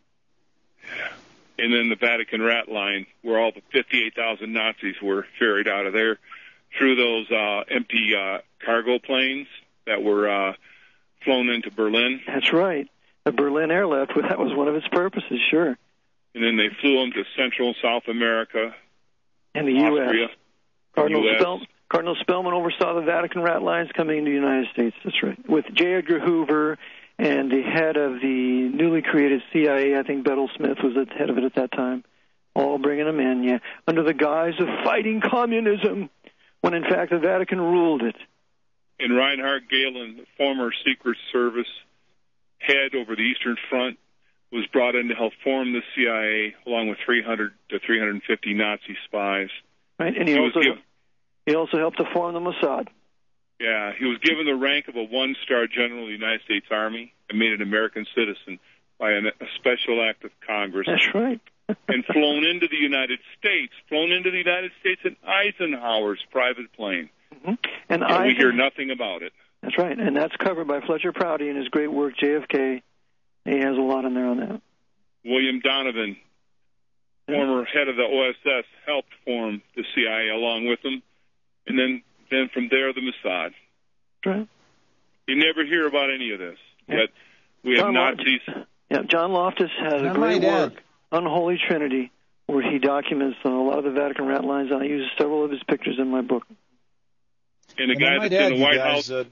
And then the Vatican rat line, where all the fifty-eight thousand Nazis were ferried out of there through those uh, empty uh, cargo planes that were uh, flown into Berlin. That's right. The Berlin airlift, that was one of its purposes, sure. And then they flew them to Central and South America and the Austria, U S Cardinal, U S Spell, Cardinal Spellman oversaw the Vatican rat lines coming into the United States. That's right. With J. Edgar Hoover and the head of the newly created C I A, I think Bedell Smith was the head of it at that time, all bringing them in, yeah, under the guise of fighting communism, when in fact the Vatican ruled it. And Reinhard Gehlen, the former Secret Service head over the Eastern Front, was brought in to help form the C I A, along with three hundred to three hundred fifty Nazi spies. Right, and he, he also given, he also helped to form the Mossad. Yeah, he was given the rank of a one-star general of the United States Army and made an American citizen by an, a special act of Congress. That's right. And flown into the United States, flown into the United States in Eisenhower's private plane. Mm-hmm. And, and Eisen- we hear nothing about it. That's right, and that's covered by Fletcher Prouty in his great work, J F K. He has a lot in there on that. William Donovan, former head of the O S S, helped form the C I A along with them. And then, then from there, the Mossad. Right. You never hear about any of this. Yeah. Yet we have John Nazis. Loftus, yeah, John Loftus has I a great might work, add. Unholy Trinity, where he documents a lot of the Vatican rat lines, and I use several of his pictures in my book. And the And guy I might that's add, in the you White guys, House. uh,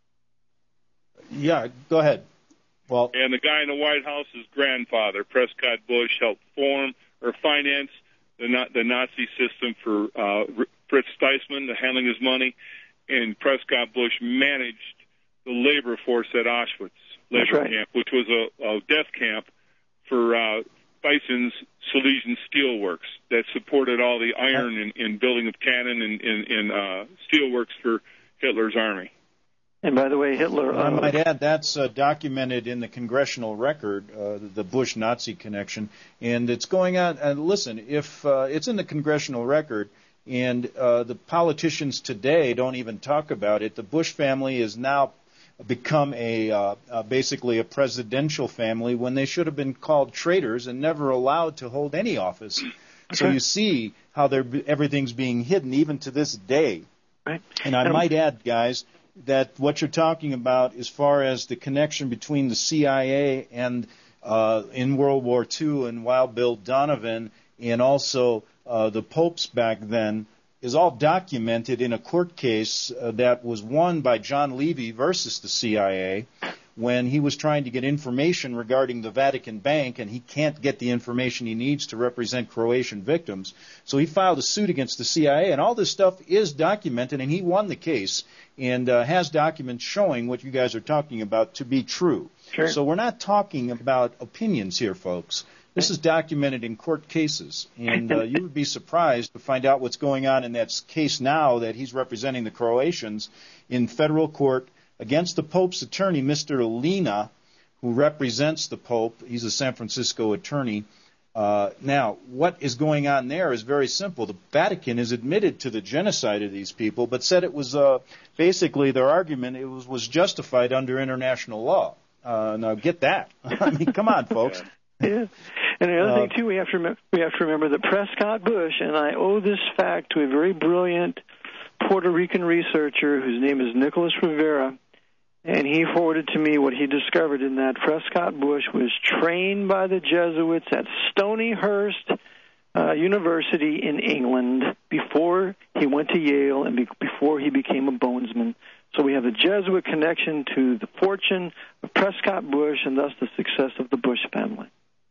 yeah, go ahead. Well, And the guy in the White House's grandfather, Prescott Bush, helped form or finance the Na- the Nazi system for uh, Fritz Steisman, the handling his money, and Prescott Bush managed the labor force at Auschwitz labor right. camp, which was a, a death camp for uh, Bison's Silesian Steelworks that supported all the iron and, and building of cannon and, and, and uh, steelworks for Hitler's army. And by the way, Hitler... I Uh, might add, that's uh, documented in the congressional record, uh, the Bush-Nazi connection, and it's going on. And listen, if uh, it's in the congressional record, and uh, the politicians today don't even talk about it, the Bush family is now become a uh, uh, basically a presidential family when they should have been called traitors and never allowed to hold any office. So you see how they're, everything's being hidden even to this day. Right. And I might add, guys, that what you're talking about as far as the connection between the C I A and uh, in World War Two and Wild Bill Donovan and also uh, the popes back then is all documented in a court case uh, that was won by John Levy versus the C I A when he was trying to get information regarding the Vatican Bank, and he can't get the information he needs to represent Croatian victims. So he filed a suit against the C I A, and all this stuff is documented, and he won the case and uh, has documents showing what you guys are talking about to be true. Sure. So we're not talking about opinions here, folks. This is documented in court cases, and uh, you would be surprised to find out what's going on in that case now that he's representing the Croatians in federal court against the Pope's attorney, Mister Lina, who represents the Pope. He's a San Francisco attorney. Uh, now, what is going on there is very simple. The Vatican has admitted to the genocide of these people, but said it was uh, basically their argument it was, was justified under international law. Uh, now, get that. I mean, come on, folks. Yeah. And the other Uh, thing, too, we have, to remember, we have to remember that Prescott Bush, and I owe this fact to a very brilliant Puerto Rican researcher whose name is Nicholas Rivera, and he forwarded to me what he discovered in that Prescott Bush was trained by the Jesuits at Stonyhurst uh, University in England before he went to Yale and be- before he became a bonesman. So we have a Jesuit connection to the fortune of Prescott Bush and thus the success of the Bush family.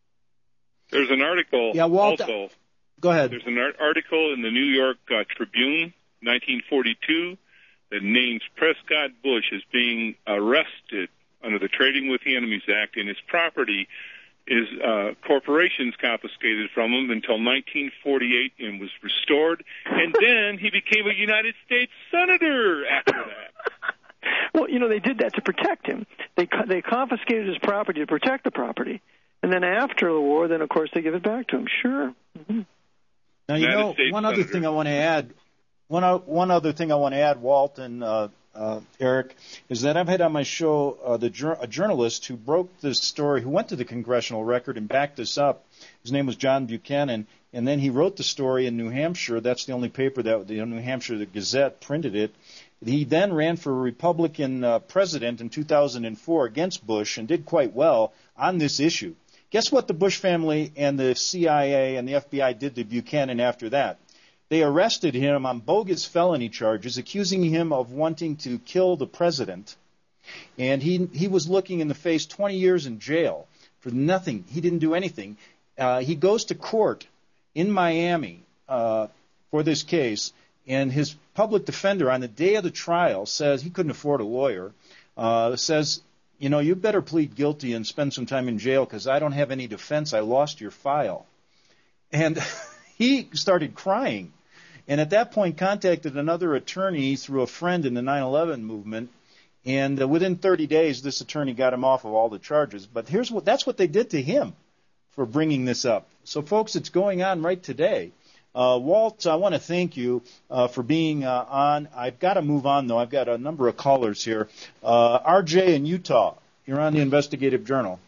There's an article Yeah, Walt, also. Go ahead. There's an art- article in the New York uh, Tribune, nineteen forty-two, that names Prescott Bush as being arrested under the Trading with the Enemies Act, and his property is uh, corporations confiscated from him until nineteen forty-eight and was restored, and then he became a United States Senator after that. Well, you know, they did that to protect him. They co- they confiscated his property to protect the property. And then after the war, then, of course, they give it back to him. Sure. Mm-hmm. Now, you know, one other thing I want to add, one, o- one other thing I want to add, Walt and uh, uh, Eric, is that I've had on my show uh, the jur- a journalist who broke this story, who went to the Congressional Record and backed this up. His name was John Buchanan, and then he wrote the story in New Hampshire. That's the only paper that the New Hampshire the Gazette printed it. He then ran for a Republican uh, president in two thousand four against Bush and did quite well on this issue. Guess what the Bush family and the C I A and the F B I did to Buchanan after that? They arrested him on bogus felony charges, accusing him of wanting to kill the president. And he he was looking in the face twenty years in jail for nothing. He didn't do anything. Uh, he goes to court in Miami uh, for this case, and his public defender on the day of the trial says he couldn't afford a lawyer, uh, says, you know, you better plead guilty and spend some time in jail because I don't have any defense. I lost your file. And he started crying. And at that point contacted another attorney through a friend in the nine eleven movement. And uh, within thirty days, this attorney got him off of all the charges. But here's what that's what they did to him for bringing this up. So, folks, it's going on right today. Uh, Walt, I want to thank you uh, for being uh, on. I've got to move on, though. I've got a number of callers here. Uh, R J in Utah, you're on the Investigative Journal.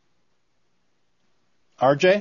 R J?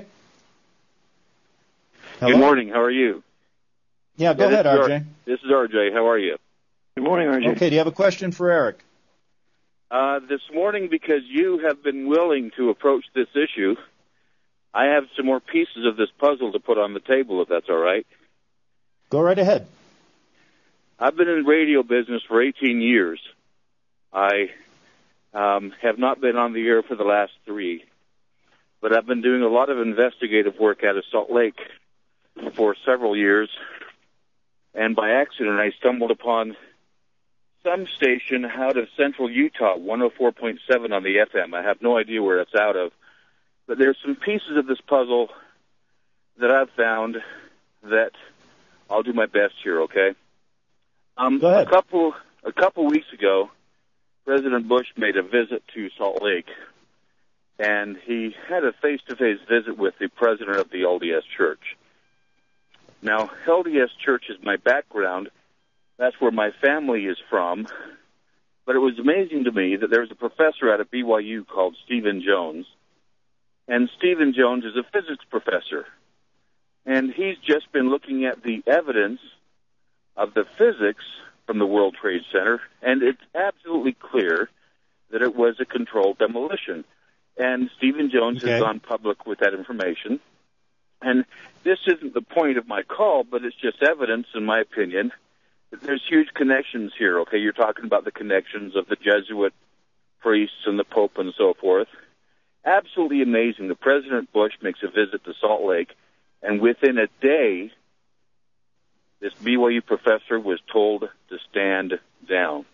Hello? Good morning. How are you? Yeah, go yeah, ahead, R- R J. This is R J. How are you? Good morning, R J. Okay, do you have a question for Eric? Uh, this morning, because you have been willing to approach this issue, I have some more pieces of this puzzle to put on the table, if that's all right. Go right ahead. I've been in radio business for eighteen years. I um, have not been on the air for the last three, but I've been doing a lot of investigative work out of Salt Lake for several years, and by accident I stumbled upon some station out of central Utah, one oh four point seven on the F M. I have no idea where it's out of, but there's some pieces of this puzzle that I've found that I'll do my best here, okay? Um, Go ahead. A couple, a couple weeks ago, President Bush made a visit to Salt Lake, and he had a face-to-face visit with the president of the L D S Church. Now, L D S Church is my background. That's where my family is from. But it was amazing to me that there was a professor out of B Y U called Stephen Jones, and Stephen Jones is a physics professor. And he's just been looking at the evidence of the physics from the World Trade Center, and it's absolutely clear that it was a controlled demolition. And Stephen Jones okay. has gone public with that information. And this isn't the point of my call, but it's just evidence, in my opinion, that there's huge connections here, okay? You're talking about the connections of the Jesuit priests and the Pope and so forth. Absolutely amazing. The President Bush makes a visit to Salt Lake, and within a day, this B Y U professor was told to stand down,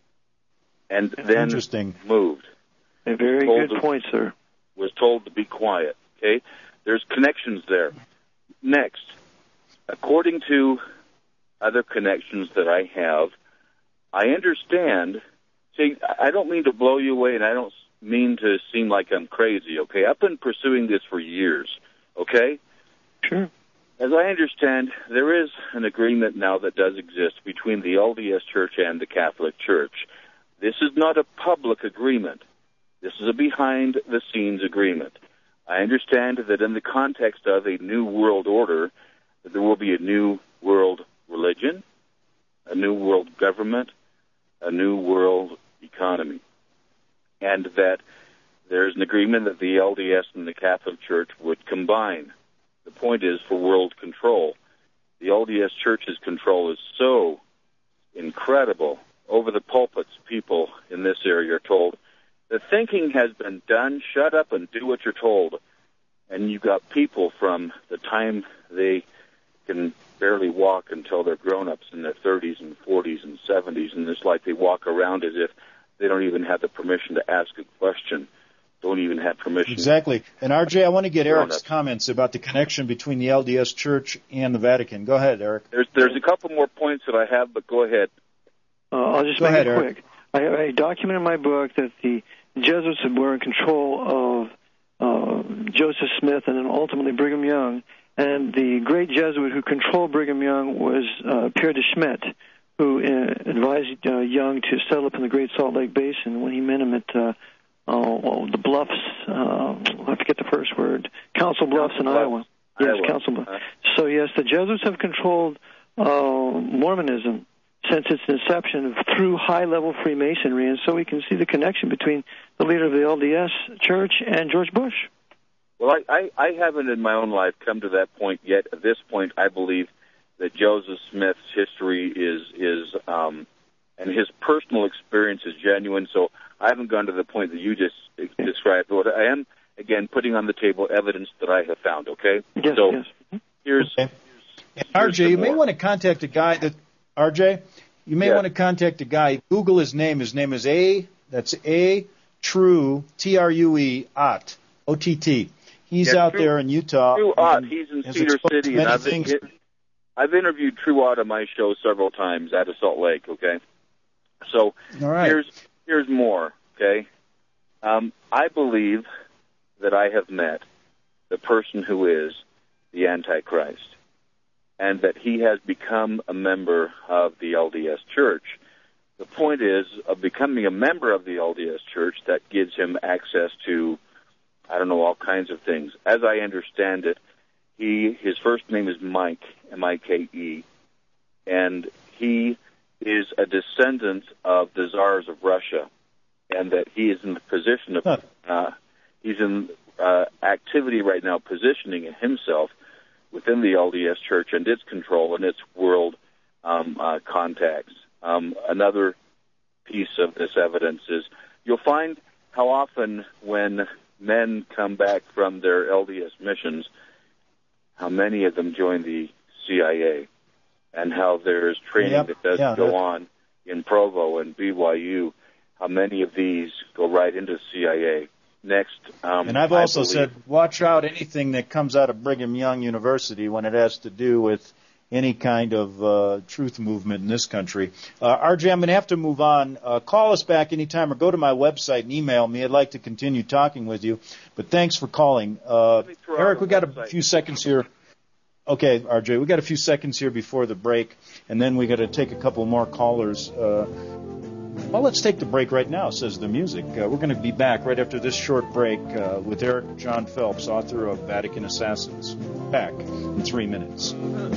and then Interesting. moved. A very Told good to- point, sir. Was told to be quiet, okay? There's connections there. Next, according to other connections that I have, I understand, see, I don't mean to blow you away, and I don't mean to seem like I'm crazy, okay? I've been pursuing this for years, okay? Sure. As I understand, there is an agreement now that does exist between the L D S Church and the Catholic Church. This is not a public agreement. This is a behind-the-scenes agreement. I understand that in the context of a new world order, that there will be a new world religion, a new world government, a new world economy, and that there's an agreement that the L D S and the Catholic Church would combine. The point is for world control. The L D S Church's control is so incredible. Over the pulpits, people in this area are told, the thinking has been done, shut up and do what you're told. And you've got people from the time they can barely walk until they're grown-ups in their thirties and forties and seventies, and it's like they walk around as if they don't even have the permission to ask a question. Don't even have permission. Exactly. And R J, I want to get Grown-ups. Eric's comments about the connection between the L D S Church and the Vatican. Go ahead, Eric. There's there's a couple more points that I have, but go ahead. Uh, I'll just Go make ahead, it Eric. quick. I, I document in my book that the Jesuits were in control of uh, Joseph Smith and then ultimately Brigham Young. And the great Jesuit who controlled Brigham Young was uh, Pierre de Smet, who uh, advised uh, Young to settle up in the Great Salt Lake Basin when he met him at uh, oh, well, the Bluffs. Uh, I forget the first word. Council Bluffs Council in Bluffs. Iowa. Yes, Iowa. Council Bluffs. Uh, So yes, the Jesuits have controlled uh, Mormonism since its inception through high-level Freemasonry, and so we can see the connection between the leader of the L D S Church and George Bush. Well, I, I, I haven't in my own life come to that point yet. At this point, I believe that Joseph Smith's history is is um, and his personal experience is genuine. So I haven't gone to the point that you just described. But I am again putting on the table evidence that I have found. Okay. Yes. So yes. here's, Okay. here's R J, some you may more. want to contact a guy that R J, you may Yeah. want to contact a guy. Google his name. His name is A. That's A. True T R U E Ott O T T. He's Yeah, out True- there in Utah. True Ott. and He's in has Cedar exposed City, many and I've things. I've interviewed True Ott on my show several times out of Salt Lake. Okay. So All right. here's here's more. Okay. Um, I believe that I have met the person who is the Antichrist, and that he has become a member of the L D S Church. The point is, of becoming a member of the L D S Church, that gives him access to, I don't know, all kinds of things. As I understand it, he his first name is Mike, M I K E, and he is a descendant of the Tsars of Russia, and that he is in the position of, uh, he's in uh, activity right now positioning himself within the L D S Church and its control and its world um, uh, contacts. Um, another piece of this evidence is you'll find how often when men come back from their L D S missions, how many of them join the C I A, and how there's training yep. that does yeah, go that... on in Provo and B Y U, how many of these go right into C I A. Next, um, and I've also I believe, said, watch out anything that comes out of Brigham Young University when it has to do with any kind of uh, truth movement in this country. Uh, R J, I'm going to have to move on. Uh, call us back anytime or go to my website and email me. I'd like to continue talking with you, but thanks for calling. Uh, Eric, we got a few seconds here. Okay, R J, we got a few seconds here before the break, and then we got to take a couple more callers. Uh, well, let's take the break right now, says the music. Uh, we're going to be back right after this short break uh, with Eric John Phelps, author of Vatican Assassins. Back in three minutes.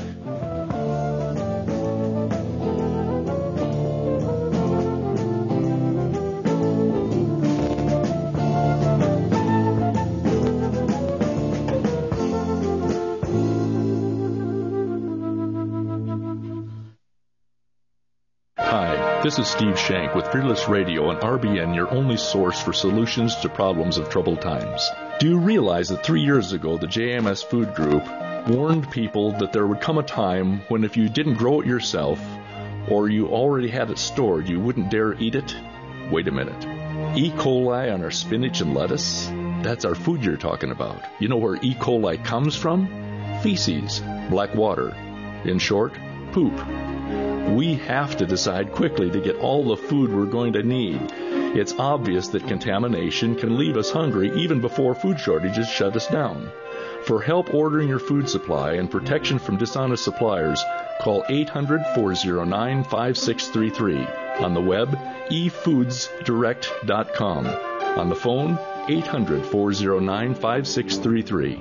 This is Steve Shank with Fearless Radio and R B N, your only source for solutions to problems of troubled times. Do you realize that three years ago the J M S Food Group warned people that there would come a time when if you didn't grow it yourself or you already had it stored, you wouldn't dare eat it? Wait a minute. E. coli on our spinach and lettuce? That's our food you're talking about. You know where E. coli comes from? Feces, black water. In short, poop. We have to decide quickly to get all the food we're going to need. It's obvious that contamination can leave us hungry even before food shortages shut us down. For help ordering your food supply and protection from dishonest suppliers, call eight hundred, four oh nine, five six three three. On the web, e foods direct dot com. On the phone, eight hundred, four oh nine, five six three three.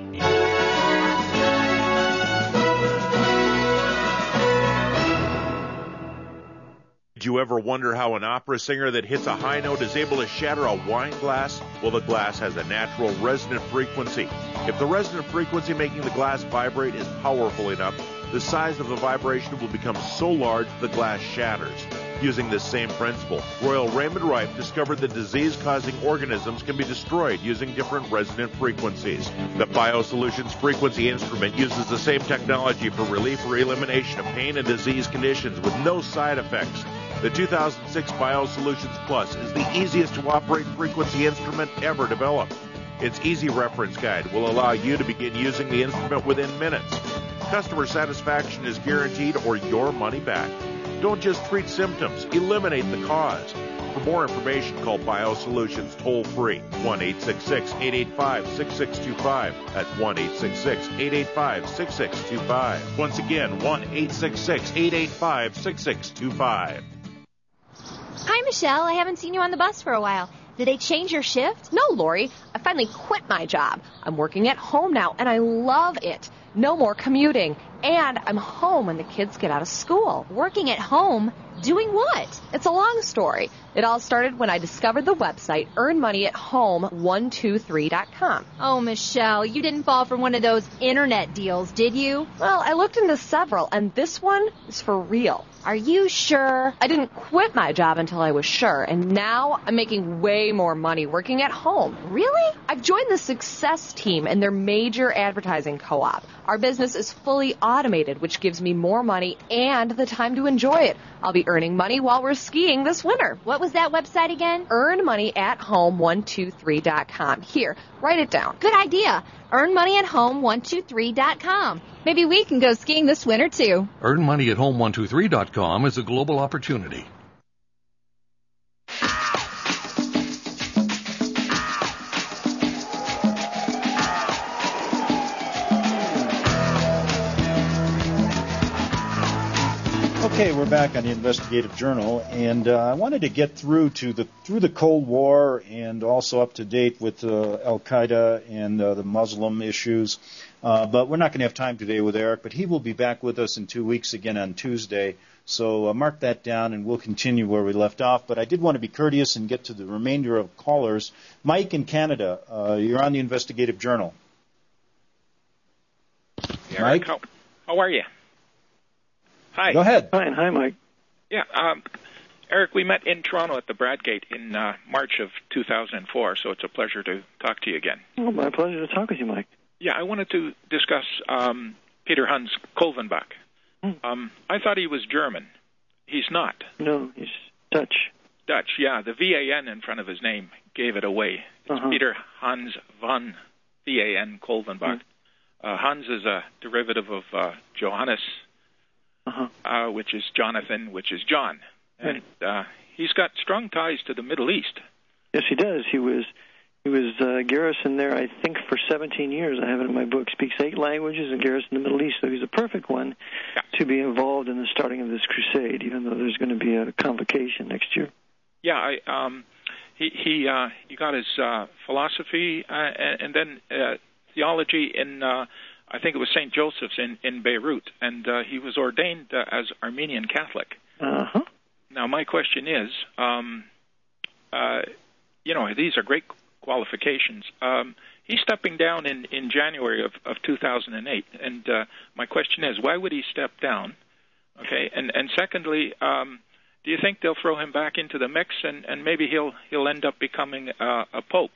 Did you ever wonder how an opera singer that hits a high note is able to shatter a wine glass? Well, the glass has a natural resonant frequency. If the resonant frequency making the glass vibrate is powerful enough, the size of the vibration will become so large the glass shatters. Using this same principle, Royal Raymond Rife discovered that disease-causing organisms can be destroyed using different resonant frequencies. The BioSolutions frequency instrument uses the same technology for relief or elimination of pain and disease conditions with no side effects. The two thousand six BioSolutions Plus is the easiest to operate frequency instrument ever developed. Its easy reference guide will allow you to begin using the instrument within minutes. Customer satisfaction is guaranteed or your money back. Don't just treat symptoms, eliminate the cause. For more information, call BioSolutions toll-free, one eight six six, eight eight five, six six two five. That's one eight six six, eight eight five, six six two five. Once again, one eight six six, eight eight five, six six two five. Hi, Michelle. I haven't seen you on the bus for a while. Did they change your shift? No, Lori. I finally quit my job. I'm working at home now, and I love it. No more commuting. And I'm home when the kids get out of school. Working at home? Doing what? It's a long story. It all started when I discovered the website earn money at home one two three dot com. Oh, Michelle, you didn't fall for one of those internet deals, did you? Well, I looked into several, and this one is for real. Are you sure? I didn't quit my job until I was sure, and now I'm making way more money working at home. Really? I've joined the Success Team and their major advertising co-op. Our business is fully automated, which gives me more money and the time to enjoy it. I'll be earning money while we're skiing this winter. What was that website again? earn money at home one two three dot com. Here, write it down. Good idea. earn money at home one two three dot com. Maybe we can go skiing this winter, too. earn money at home one two three dot com is a global opportunity. Okay, we're back on the Investigative Journal, and uh, I wanted to get through to the through the Cold War and also up to date with uh, Al Qaeda and uh, the Muslim issues. Uh, but we're not going to have time today with Eric, but he will be back with us in two weeks again on Tuesday. So uh, mark that down, and we'll continue where we left off. But I did want to be courteous and get to the remainder of callers. Mike in Canada, uh, you're on the Investigative Journal. Yeah, Mike? How, how are you? Hi. Go ahead. Fine. Hi, Mike. Yeah, um, Eric, we met in Toronto at the Bradgate in uh, March of two thousand four, so it's a pleasure to talk to you again. Oh, my pleasure to talk with you, Mike. Yeah, I wanted to discuss um, Peter Hans Kolvenbach. Hmm. Um, I thought he was German. He's not. No, he's Dutch. Dutch, yeah. The V A N in front of his name gave it away. It's Uh-huh. Peter Hans von V A N Kolvenbach. Hmm. Uh, Hans is a derivative of uh, Johannes, Uh-huh. uh, which is Jonathan, which is John. And uh, he's got strong ties to the Middle East. Yes, he does. He was he was uh, garrisoned there, I think, for seventeen years. I have it in my book. Speaks eight languages and garrisoned the Middle East. So he's a perfect one yeah. to be involved in the starting of this crusade, even though there's going to be a convocation next year. Yeah, I, um, he he uh, he got his uh, philosophy uh, and, and then uh, theology in uh, I think it was Saint Joseph's in in Beirut, and uh, he was ordained uh, as Armenian Catholic. Uh huh. Now, my question is, um, uh, you know, these are great qualifications. Um, he's stepping down in, in January of, of two thousand eight, and uh, my question is, why would he step down? Okay, and and secondly, um, do you think they'll throw him back into the mix, and, and maybe he'll he'll end up becoming uh, a pope?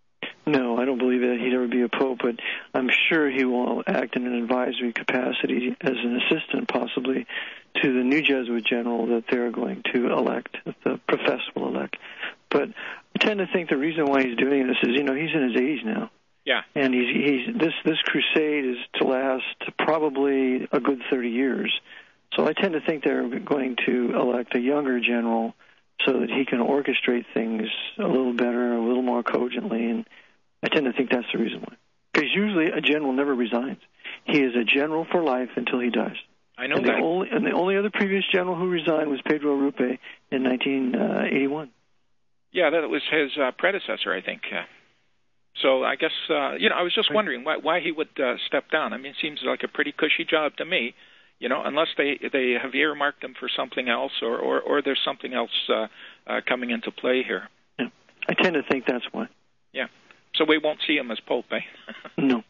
No, I don't believe that he'd ever be a pope, but I'm sure he will act in an advisory capacity as an assistant, possibly, to the new Jesuit general that they're going to elect, that the profess will elect. But I tend to think the reason why he's doing this is, you know, he's in his eighties now. Yeah. And he's, he's this this crusade is to last probably a good thirty years. So I tend to think they're going to elect a younger general so that he can orchestrate things a little better, a little more cogently, and I tend to think that's the reason why. Because usually a general never resigns. He is a general for life until he dies. I know and that. The only, and the only other previous general who resigned was Pedro Arrupe in nineteen eighty-one. Yeah, that was his uh, predecessor, I think. Uh, so I guess, uh, you know, I was just wondering why, why he would uh, step down. I mean, it seems like a pretty cushy job to me, you know, unless they, they have earmarked him for something else or, or, or there's something else uh, uh, coming into play here. Yeah. I tend to think that's why. Yeah. So we won't see him as Pope, eh? No.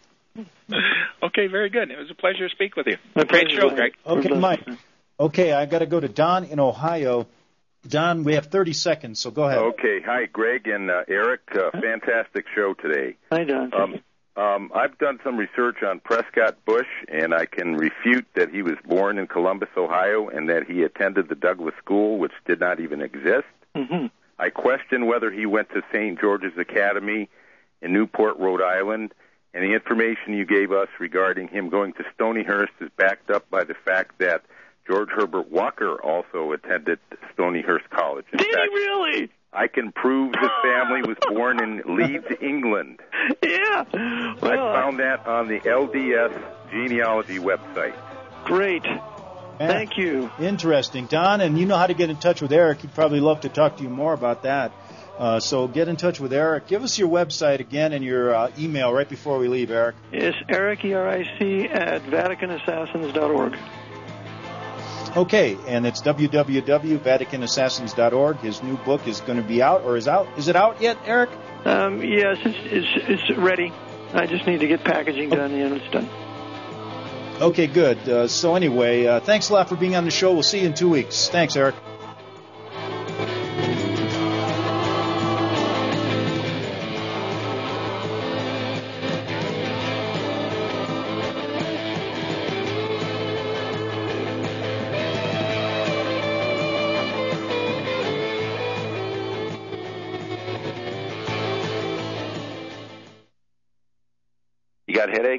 Okay, very good. It was a pleasure to speak with you. My Great pleasure, show, Mike. Greg. Okay, Mike. Okay, I got to go to Don in Ohio. Don, we have thirty seconds, so go ahead. Okay. Hi, Greg and uh, Eric. Uh, fantastic show today. Hi, Don. Um, um, I've done some research on Prescott Bush, and I can refute that he was born in Columbus, Ohio, and that he attended the Douglas School, which did not even exist. Mm-hmm. I question whether he went to Saint George's Academy in Newport, Rhode Island, and the information you gave us regarding him going to Stonyhurst is backed up by the fact that George Herbert Walker also attended Stonyhurst College. In Did fact, he really? I can prove his family was born in Leeds, England. Yeah. I found that on the L D S genealogy website. Great. Yeah. Thank you. Interesting. Don, and you know how to get in touch with Eric. He'd probably love to talk to you more about that. Uh, so get in touch with Eric. Give us your website again and your uh, email right before we leave, Eric. It's Eric, E R I C, at Vatican Assassins dot org. Okay, and it's w w w dot vatican assassins dot org. His new book is going to be out, or is out? Is it out yet, Eric? Um, yes, it's, it's it's ready. I just need to get packaging done, and it's done. Okay, good. Uh, so anyway, uh, thanks a lot for being on the show. We'll see you in two weeks. Thanks, Eric. You got headaches?